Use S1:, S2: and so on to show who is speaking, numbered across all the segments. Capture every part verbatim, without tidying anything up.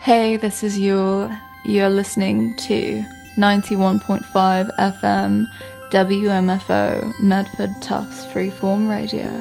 S1: Hey, this is Yule. You're listening to ninety-one point five F M W M F O Medford Tufts Freeform Radio.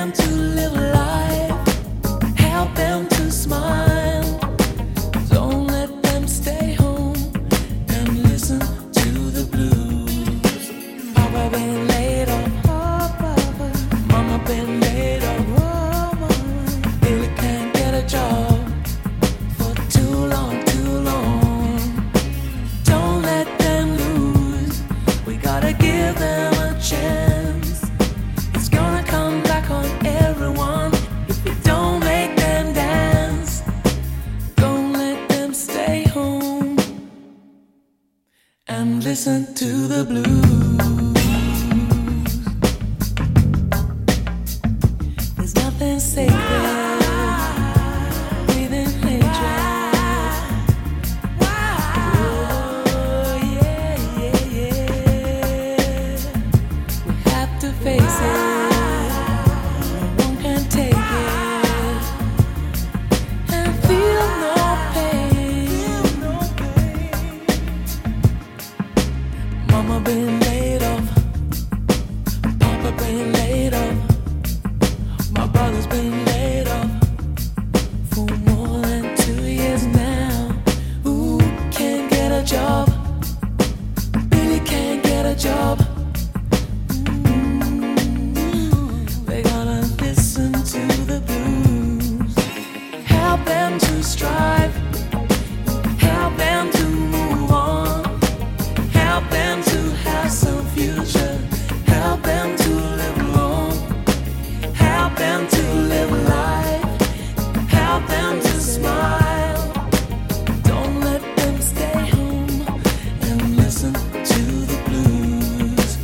S2: Listen to the blues. There's nothing sacred within hatred. Oh yeah, yeah, yeah. We have to face it. No one can take it and feel no pain. Mama been laid off, Papa been laid off, my brother's been laid off for more than two years now. Who can't get a job? Billy can't get a job. Mm-hmm. They gotta listen to the blues. Help them to strive. Help them to move on. Help them to have some future. Help them to live long. Help them to live life. Help them to smile. Don't let them stay home and listen to the blues.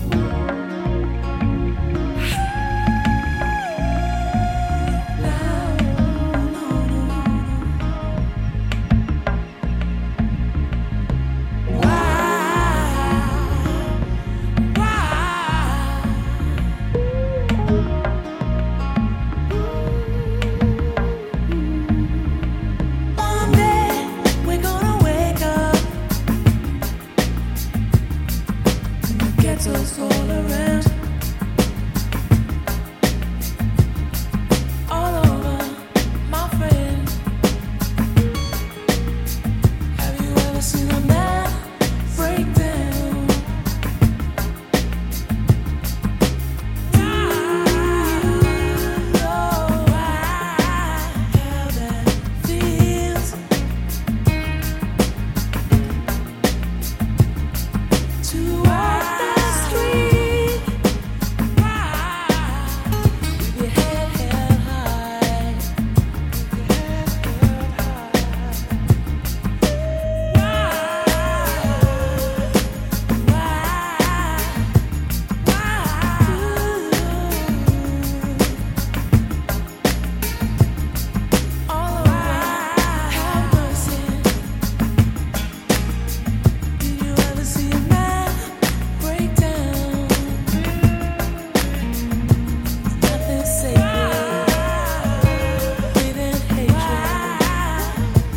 S2: One day we're gonna wake up and the ghettos all around, all over, my friend. Have you ever seen a man break down? Do you know how that feels to walk the street with your head held high? All around, have mercy. Did you ever see a man break down? Nothing sacred within hatred.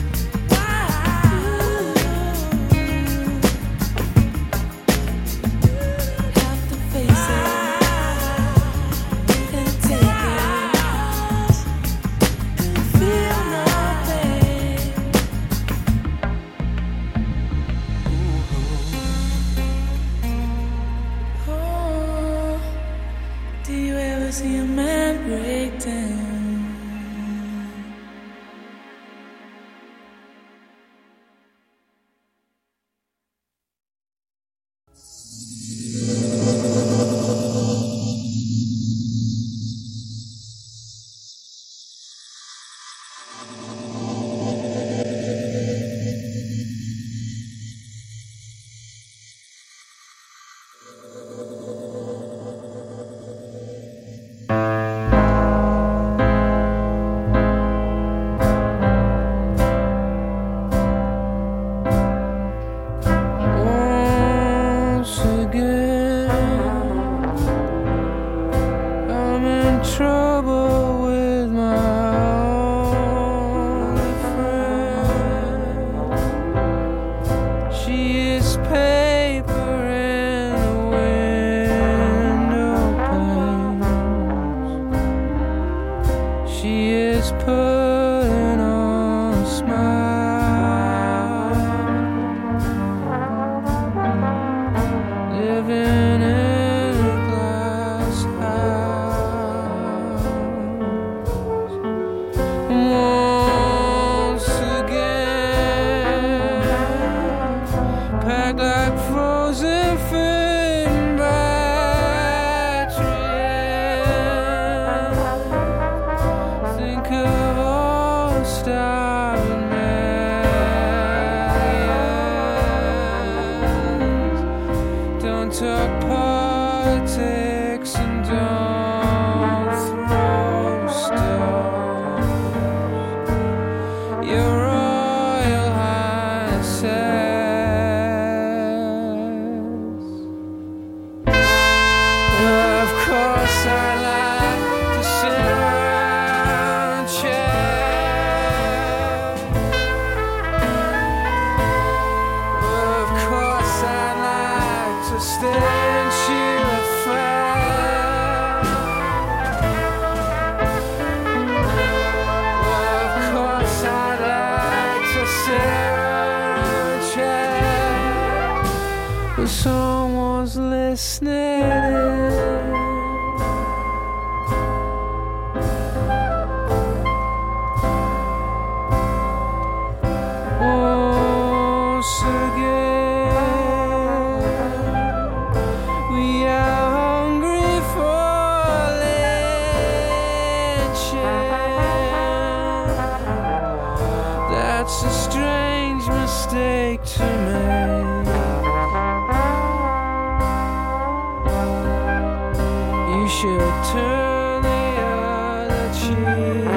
S2: Have to face it and take it and feel no pain. Oh, do you ever see a man break down? Once again, I'm in trouble with my only friend. She is paper in the window panes. She is putting on a smile, living in a glass house. Once again, packed like frozen fin batteries. Think of all the starving millions. Don't talk politics and don't throw stones, Your Royal Highnesses. Well, of course I like to sit around and chat. Well, of course I like to stay and chew the fat. Well, of course I like to sit around and chat, but someone's listening. Once again, we are hungry for lynching. That's a strange mistake to make. You should turn the other cheek.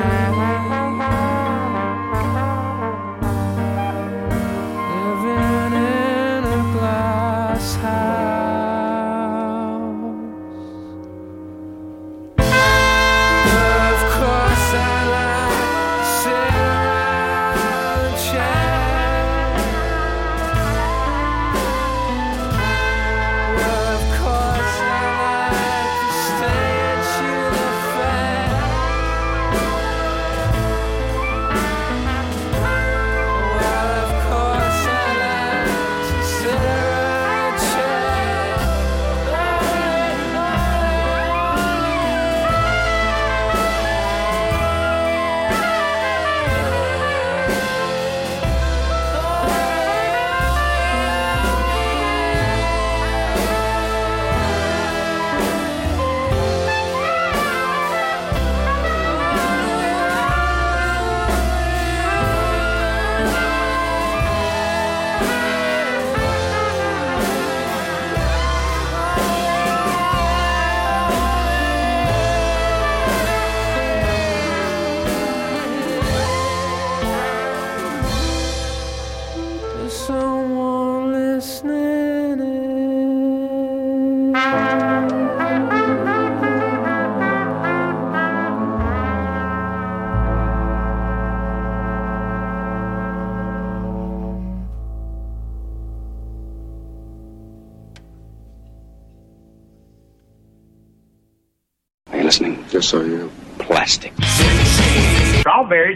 S2: Living in a glass house. Of course I like to sit around and chat. Well, of course I like to stay and chew the fat. Well, of course I like to sit around and chat. Is someone listening?
S3: Are you listening?
S4: Yes, I am.
S3: Plastic.
S5: Strawberries.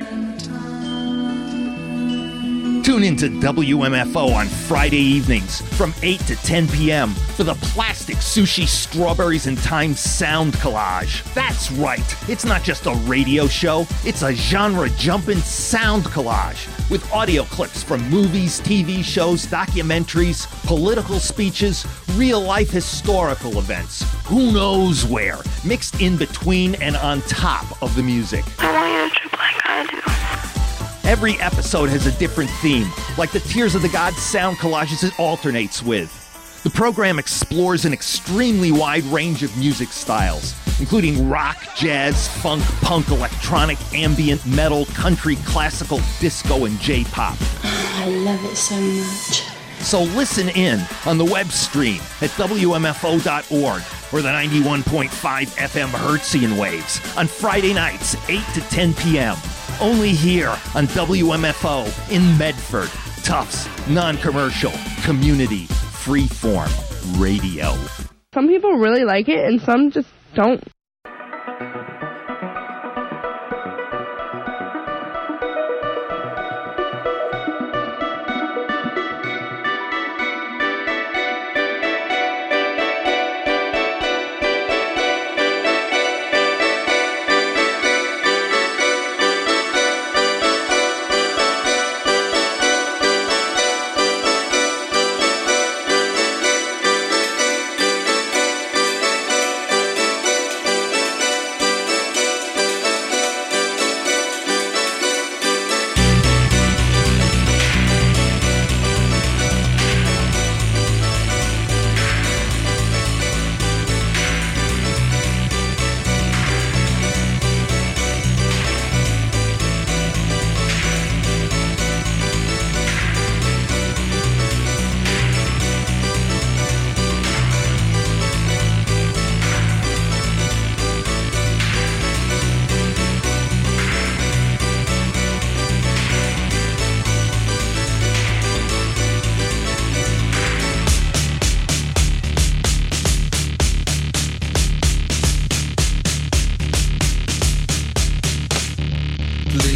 S6: Tune into W M F O on Friday evenings from eight to ten p.m. for the Plastic Sushi Strawberries and Time Sound Collage. That's right, it's not just a radio show, it's a genre-jumping sound collage with audio clips from movies, T V shows, documentaries, political speeches, real-life historical events, who knows where, mixed in between and on top of the music.
S7: I want you to trip like I do.
S6: Every episode has a different theme, like the Tears of the Gods sound collages it alternates with. The program explores an extremely wide range of music styles, including rock, jazz, funk, punk, electronic, ambient, metal, country, classical, disco, and J-pop.
S7: I love it so much.
S6: So listen in on the web stream at W M F O dot org or the ninety-one point five F M Hertzian waves on Friday nights, eight to ten p.m. Only here on W M F O in Medford. Tufts, non-commercial, community, freeform radio.
S8: Some people really like it and some just don't.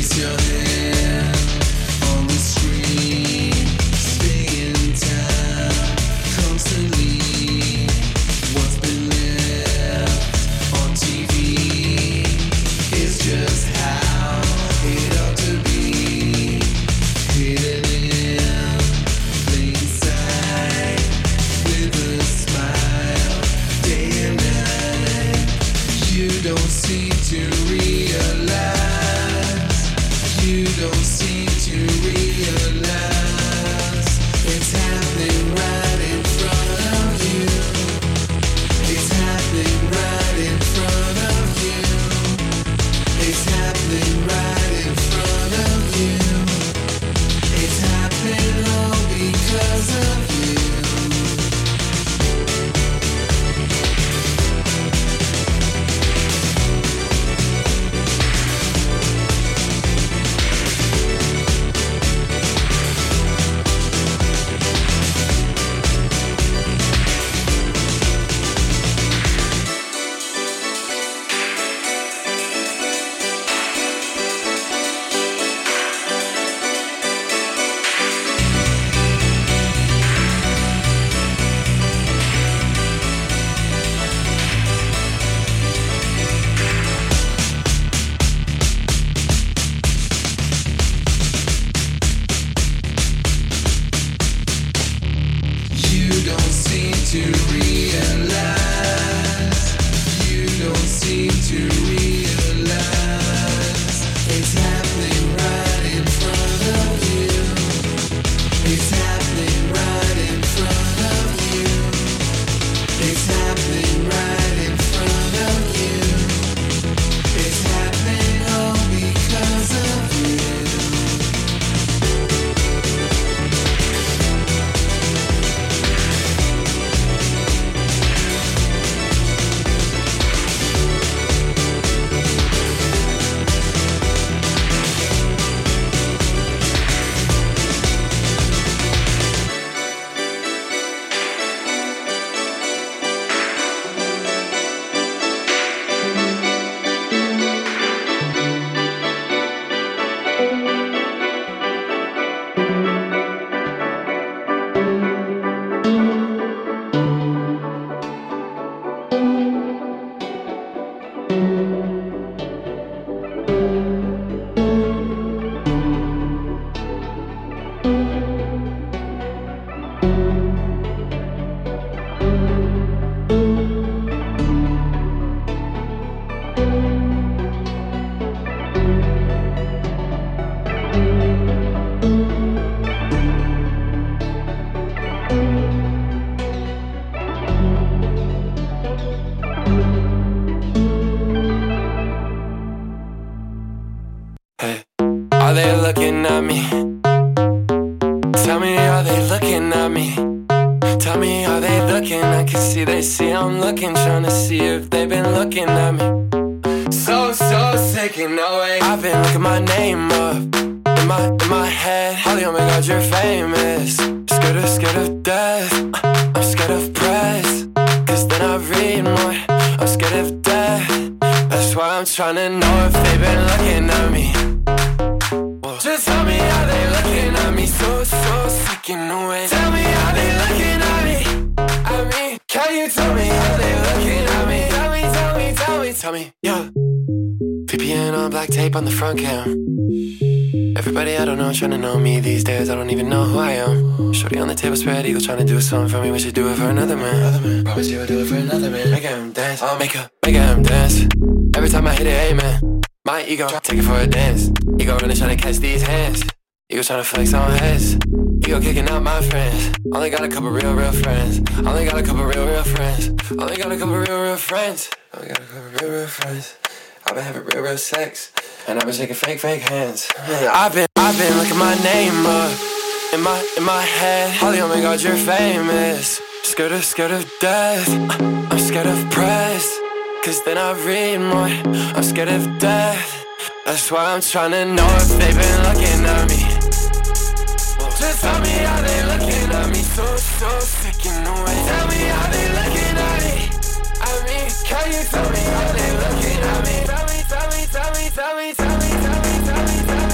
S4: Trying to know me these days, I don't even know who I am. Shorty on the table spread eagle, trying to do something for me. We should do it for another man. Other man. Promise you I'll do it for another man. Make him dance, I'll make her, make him dance. Every time I hit it, amen. My ego, take it for a dance. Ego really trying to catch these hands. Ego trying to flex on heads. Ego kicking out my friends. Only got a couple real, real friends. Only got a couple real, real friends. Only got a couple real, real friends. Only got a couple real, real friends. I've been having real, real sex. And I've been shaking fake, fake hands. I've been, I've been looking my name up in my, in my head. Holly, oh my God, you're famous. Scared of, scared of death. I'm scared of press. Cause then I read more. I'm scared of death. That's why I'm trying to know if they've been looking at me. Just tell me how they looking at me. So, so sick in the way. Tell me how they looking at me. I mean, can you tell me how they looking at me? Tell me, tell me, tell me, tell me, tell me, tell me, tell me, tell me.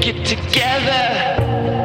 S4: it together.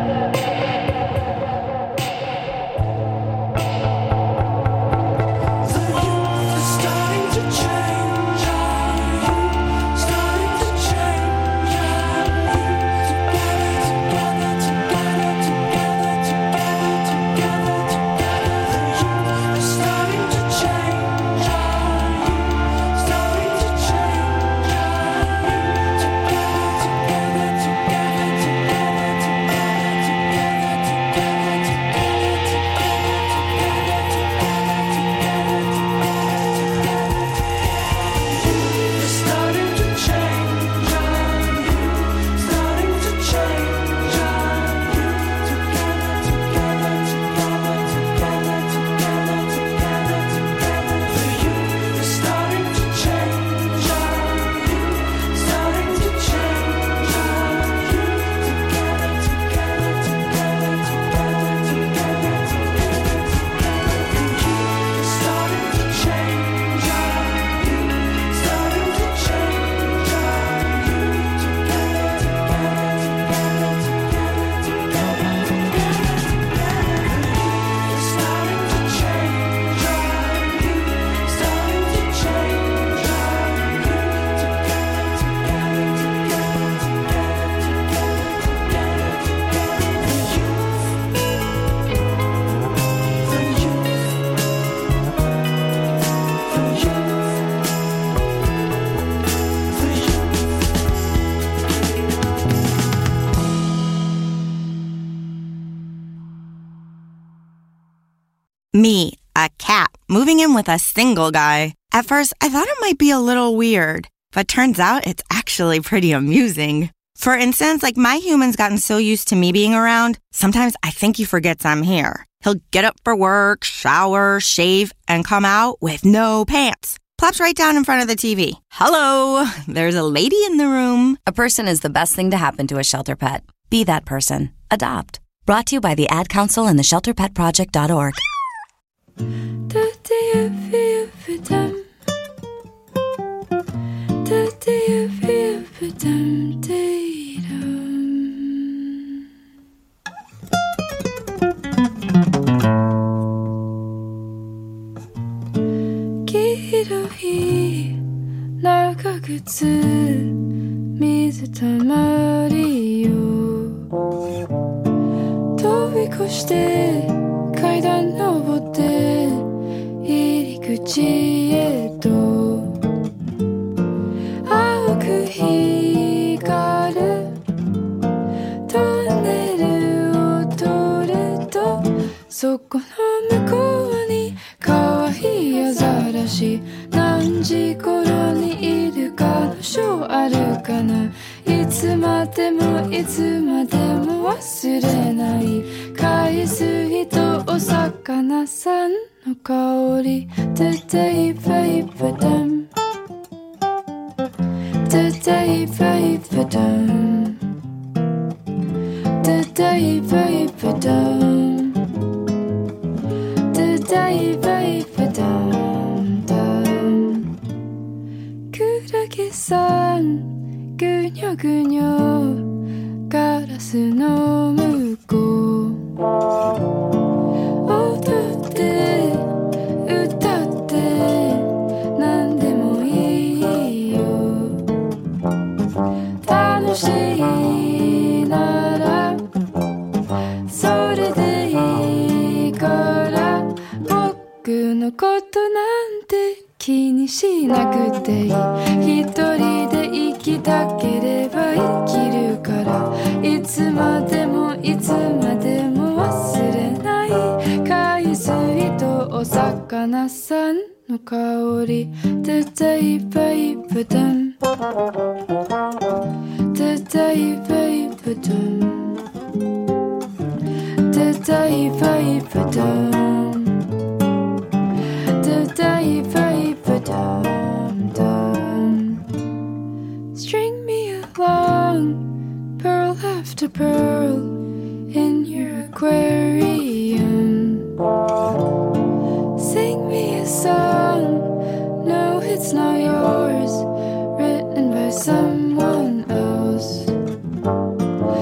S8: Me, a cat, moving in with a single guy. At first, I thought it might be a little weird, but turns out it's actually pretty amusing. For instance, like my human's gotten so used to me being around, sometimes I think he forgets I'm here. He'll get up for work, shower, shave, and come out with no pants. Plops right down in front of the T V. Hello, there's a lady in the room.
S9: A person is the best thing to happen to a shelter pet. Be that person. Adopt. Brought to you by the Ad Council and the shelter pet project dot org.
S2: String me along, pearl after pearl, in your aquarium. Sing me a song, no it's not yours, written by someone else.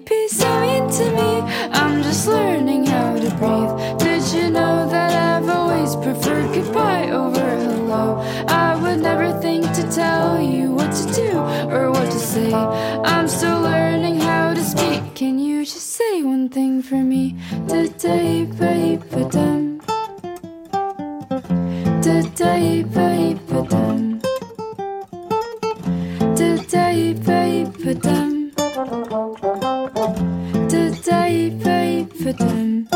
S10: be so mean to me. I'm just learning how to breathe. Did you know that I've always preferred goodbye over hello? I would never think to tell you what to do or what to say. I'm still learning how to speak. Can you just say one thing for me? Da-da, ba-ba-dum. Da-da, ba-ba-dum. Da-da, ba-ba-dum. Da-da, ba-ba-dum.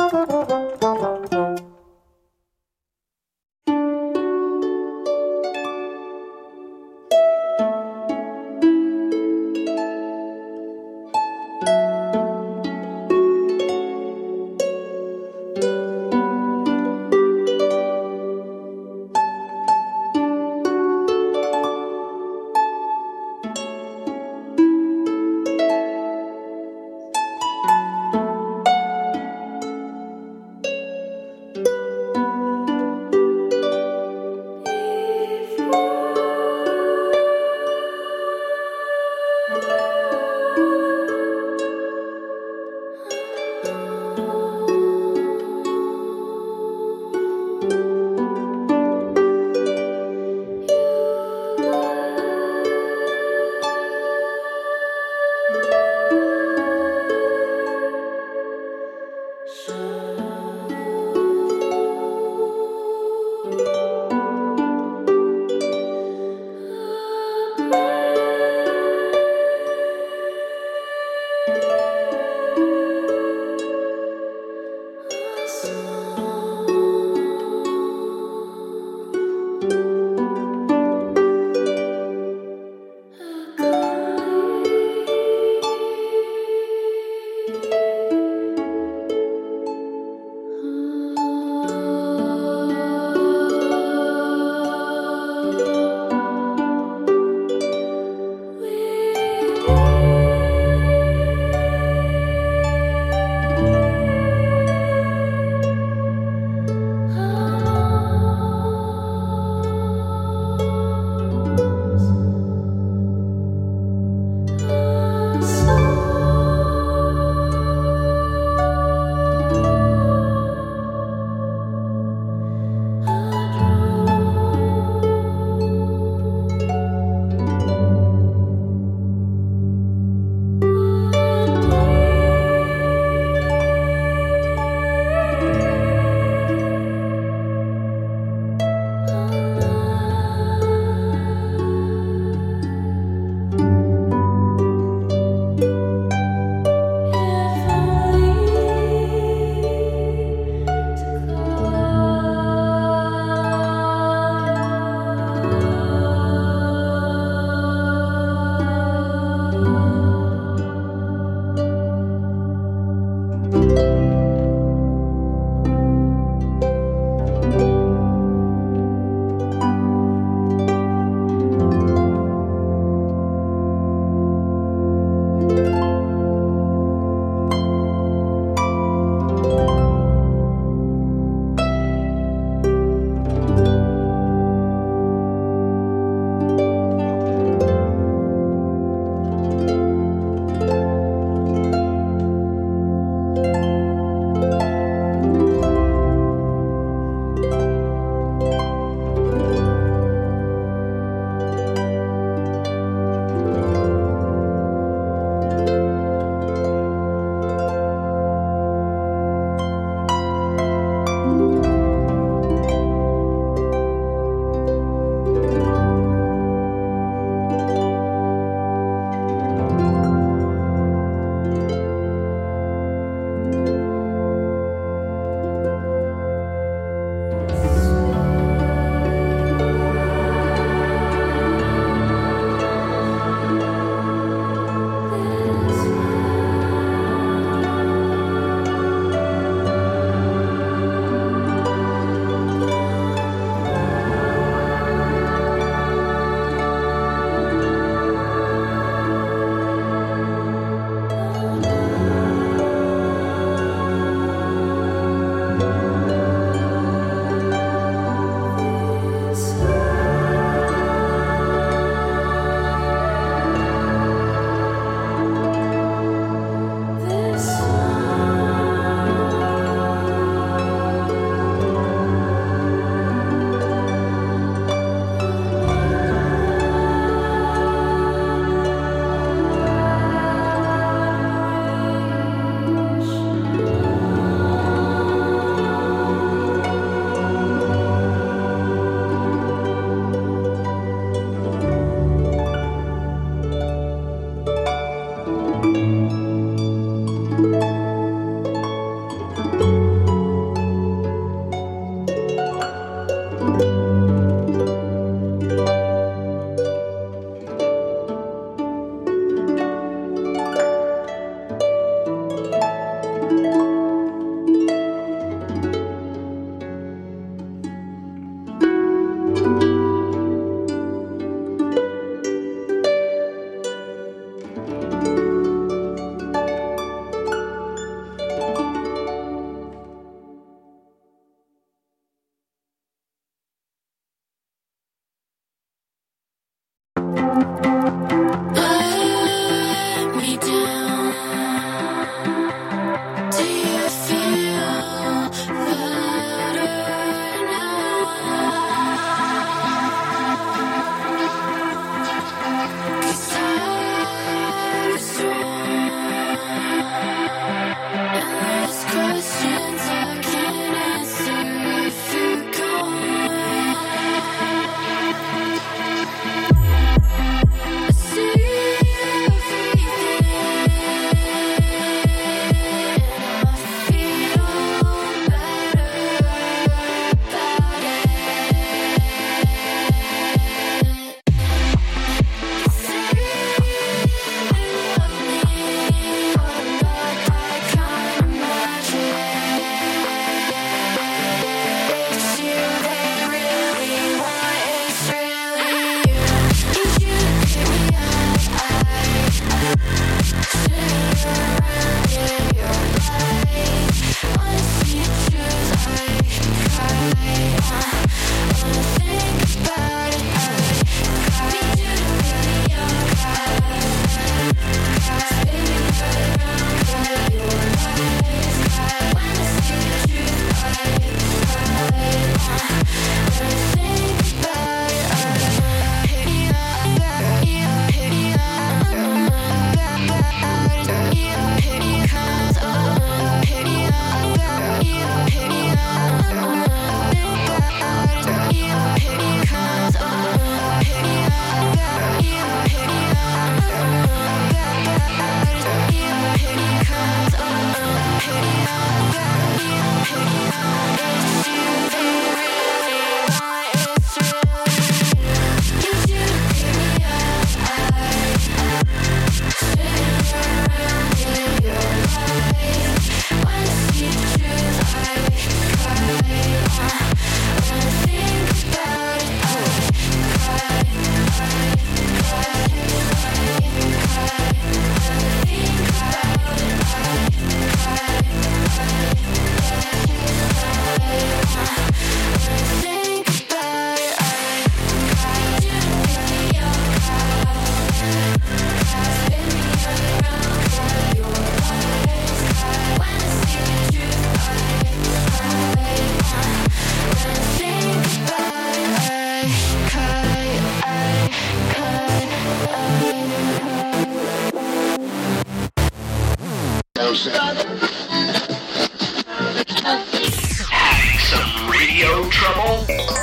S3: Having some radio trouble?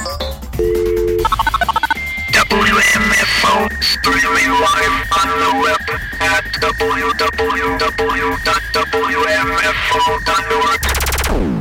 S3: W M F O streaming live on the web at w w w dot w m f o dot org.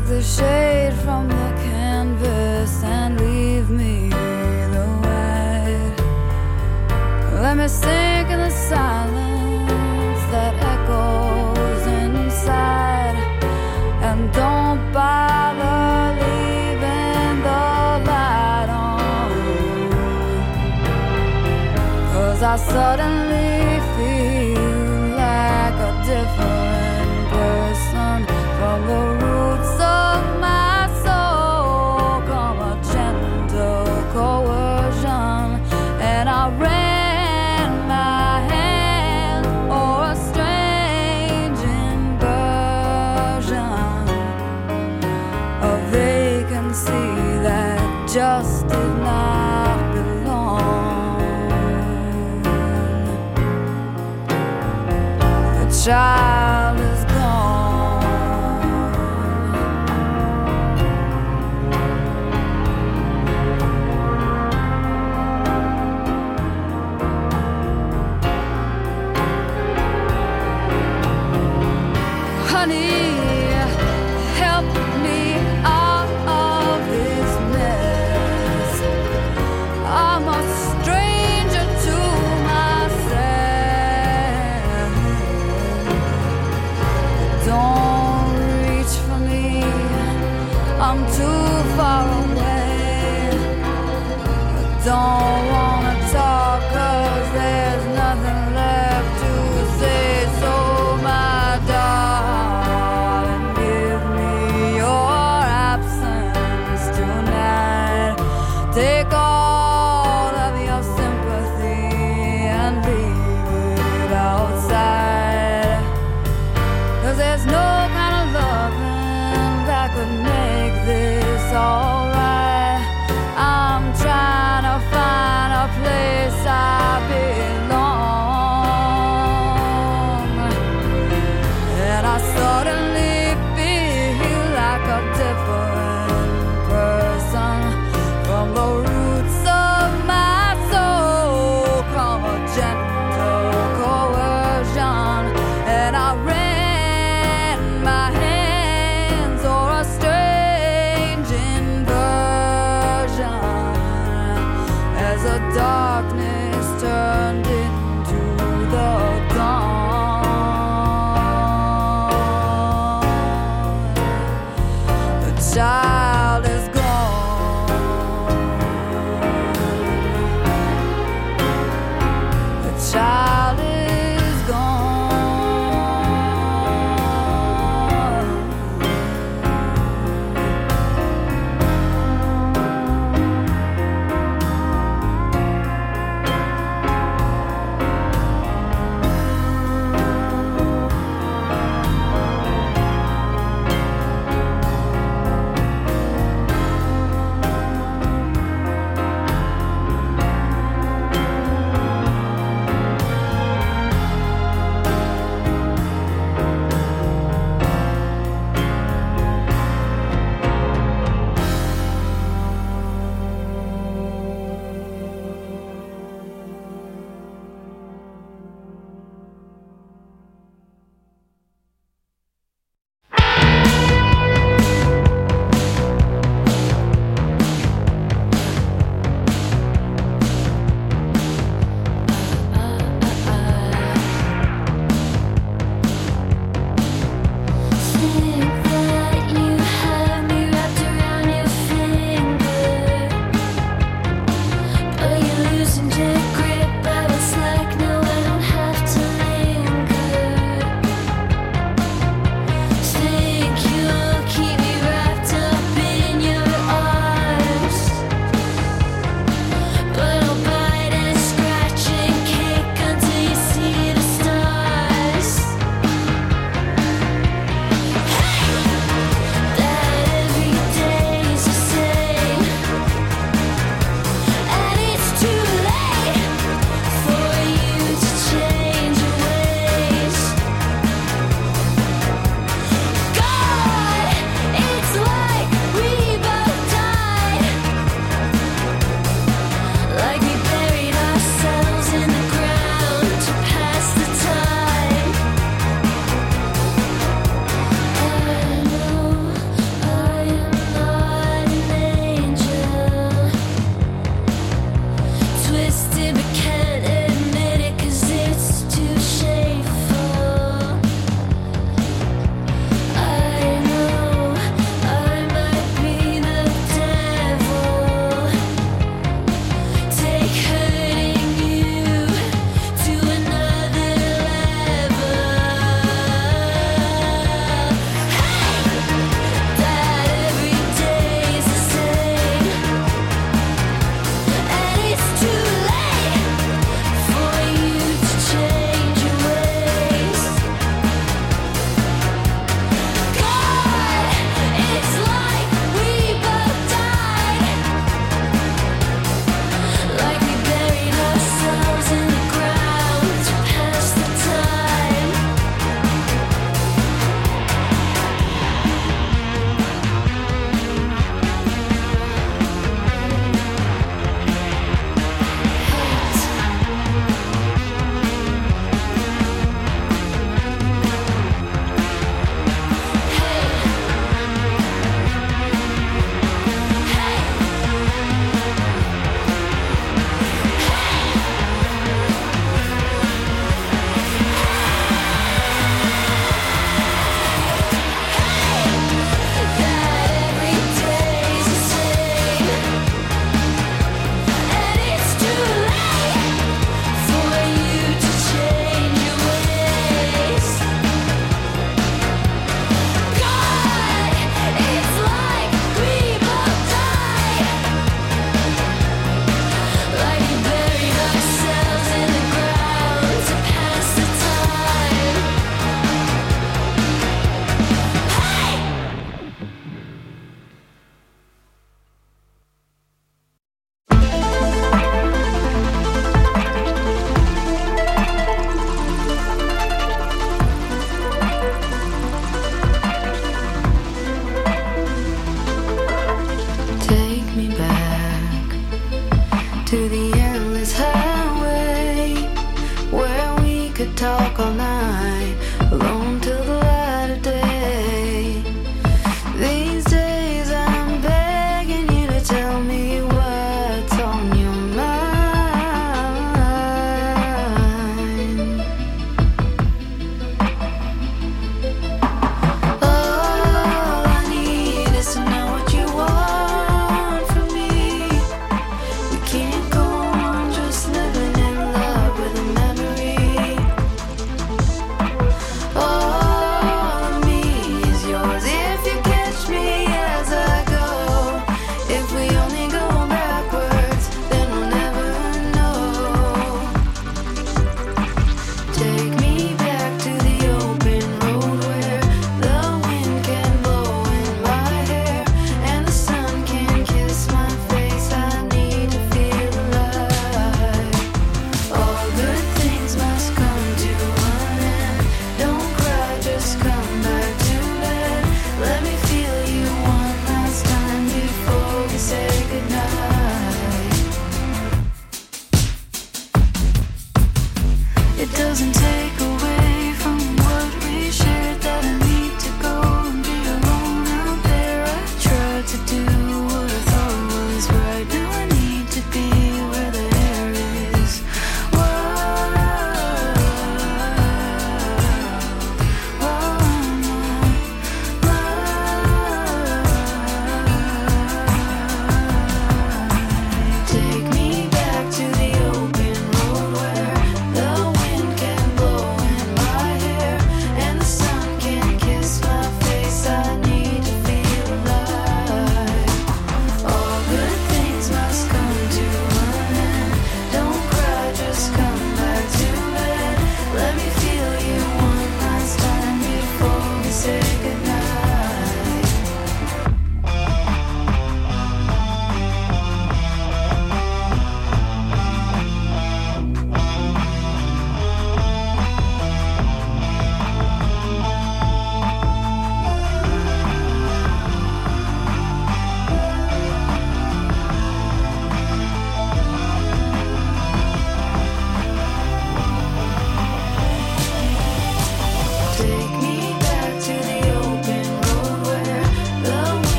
S10: take the shade from the canvas and leave me the white. Let me sink in the silence that echoes inside, and don't bother leaving the light on, 'cause I suddenly feel like a different person. From the roots of my soul come a gentle coercion, and I ran my hand o'er a strange inversion, a vacancy that just did not belong. The child is honey, help me out of this mess. I'm a stranger to myself. Don't reach for me, I'm too far away. Don't wanna talk 'cause there's nothing left to say. So my darling, give me your absence tonight. Take all of your sympathy and leave it outside, 'cause there's no kind of loving that could make this alright. I'm trying to find a place I belong, and I suddenly feel like a different person. From the roots of my soul come a gentle coercion, and I ran my hands o'er a strange inversion, as the darkness turned into the dawn. The child